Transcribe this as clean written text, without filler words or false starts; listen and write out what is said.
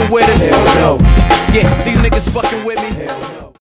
fucking with us? Hell no. Yeah, these niggas fucking with me. Hell no.